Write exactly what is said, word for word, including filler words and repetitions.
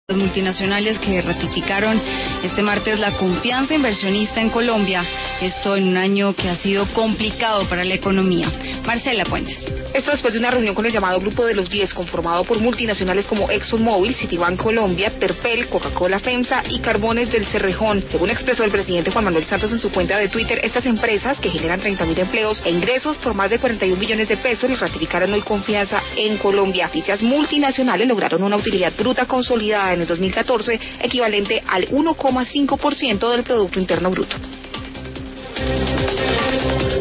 Las multinacionales que ratificaron este martes la confianza inversionista en Colombia, esto en un año que ha sido complicado para la economía. Marcela Puentes. Esto después de una reunión con el llamado Grupo de los diez, conformado por multinacionales como ExxonMobil, Citibank Colombia, Terpel, Coca-Cola FEMSA y Carbones del Cerrejón. Según expresó el presidente Juan Manuel Santos en su cuenta de Twitter, estas empresas, que generan treinta mil empleos e ingresos por más de cuarenta y un millones de pesos, les ratificaron hoy confianza en Colombia. Dichas multinacionales lograron una utilidad bruta consolidada en el dos mil catorce, equivalente al uno coma cinco por ciento del Producto Interno Bruto.